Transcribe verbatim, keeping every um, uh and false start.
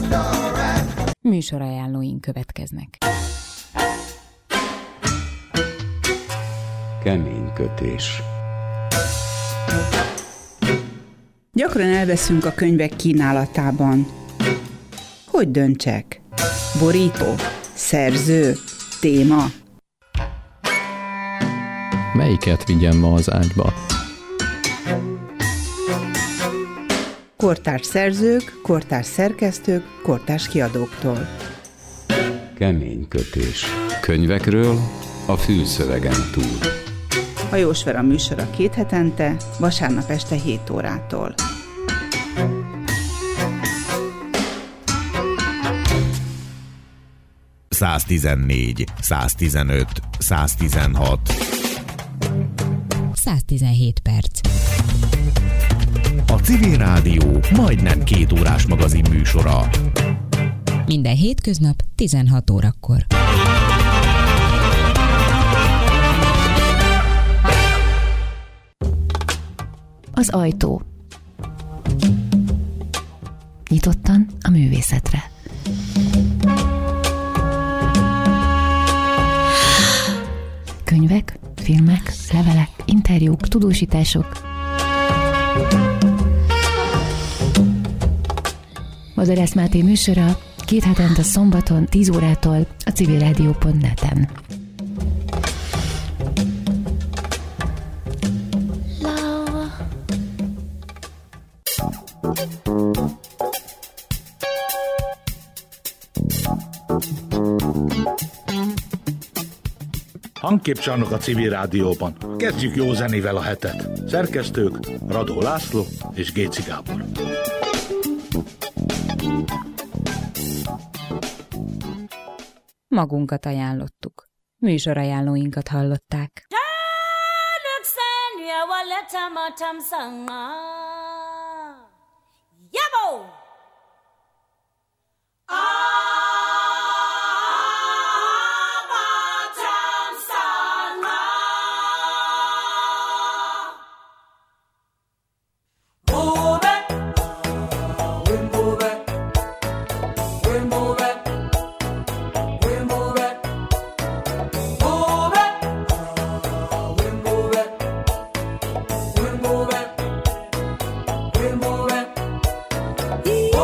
Műsorajánlóink következnek. Kemény kötés. Gyakran elveszünk a könyvek kínálatában. Hogy döntsek? Borító? Szerző? Téma? Melyiket vigyem ma az ágyba? Kortárs szerzők, kortárs szerkesztők, kortárs kiadóktól. Kemény kötés. Könyvekről a fülszövegen túl. Hajós Vera műsora két hetente, vasárnap este hét órától. száztizennégy, száztizenöt, száztizenhat. száztizenhét perc. A Civil Rádió majdnem két órás magazin műsora. Minden hétköznap tizenhat órakor. Az ajtó. Nyitottan a művészetre. Könyvek, filmek, levelek, interjúk, tudósítások. Madarász Máté műsora két hetente szombaton tíz órától a civilrádió pont net-en. Hangképcsarnok a Civil Rádióban. Kezdjük jó zenével a hetet. Szerkesztők Radó László és Géci Gábor. Magunkat ajánlottuk. Műsorajánlóinkat hallották. Yabo!